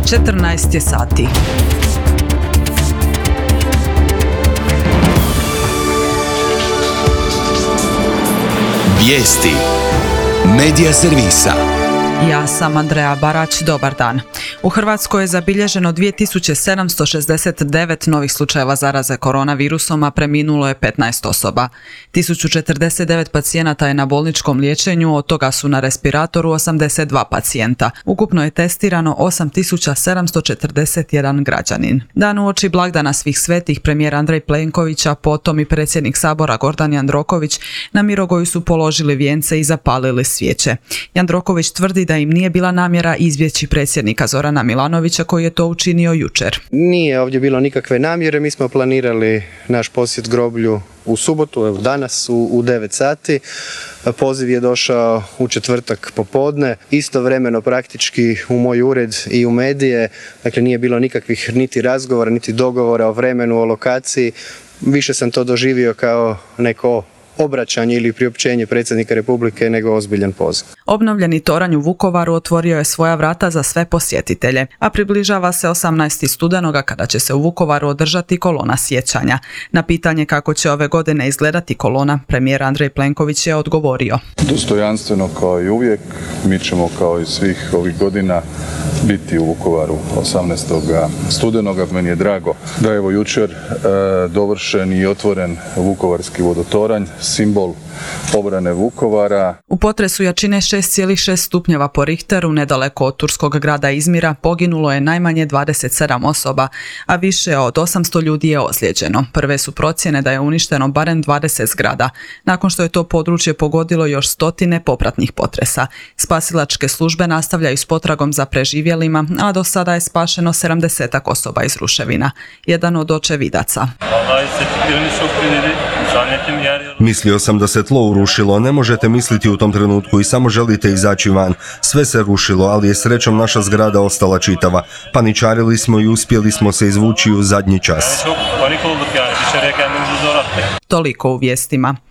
14 je sati. Vijesti Medija servisa. Ja sam Andreja Barać, dobar dan. U Hrvatskoj je zabilježeno 2769 novih slučajeva zaraze koronavirusom, a preminulo je 15 osoba. 1049 pacijenata je na bolničkom liječenju, od toga su na respiratoru 82 pacijenta. Ukupno je testirano 8741 građanin. Dan uoči blagdana Svih svetih premijer Andrej Plenković, a potom i predsjednik Sabora Gordan Jandroković na Mirogoju su položili vijence i zapalili svijeće. Jandroković tvrdi da im nije bila namjera izbjeći predsjednika Zorana Milanovića koji je to učinio jučer. Nije ovdje bilo nikakve namjere, mi smo planirali naš posjet groblju u subotu, evo danas u 9 sati. Poziv je došao u četvrtak popodne, istovremeno praktički u moj ured i u medije, dakle nije bilo nikakvih niti razgovora, niti dogovora o vremenu, o lokaciji. Više sam to doživio kao neko obraćanje ili priopćenje predsjednika Republike nego ozbiljan poziv. Obnovljeni toranj u Vukovaru otvorio je svoja vrata za sve posjetitelje, a približava se 18. studenoga kada će se u Vukovaru održati kolona sjećanja. Na pitanje kako će ove godine izgledati kolona, premijer Andrej Plenković je odgovorio: dostojanstveno kao i uvijek, mi ćemo kao i svih ovih godina biti u Vukovaru 18. studenoga. Meni je drago da je evo jučer dovršen i otvoren vukovarski vodotoranj, simbol obrane Vukovara. U potresu jačine 6,6 stupnjeva po Richteru nedaleko od turskog grada Izmira poginulo je najmanje 27 osoba, a više od 800 ljudi je ozlijeđeno. Prve su procjene da je uništeno barem 20 zgrada, nakon što je to područje pogodilo još stotine popratnih potresa. Spasilačke službe nastavljaju s potragom za preživjelima, a do sada je spašeno 70 osoba iz ruševina. Jedan od očevidaca: mislio sam da se tlo urušilo, ne možete misliti u tom trenutku i samo želite izaći van. Sve se rušilo, ali je srećom naša zgrada ostala čitava. Paničarili smo i uspjeli smo se izvući u zadnji čas. Toliko u vijestima.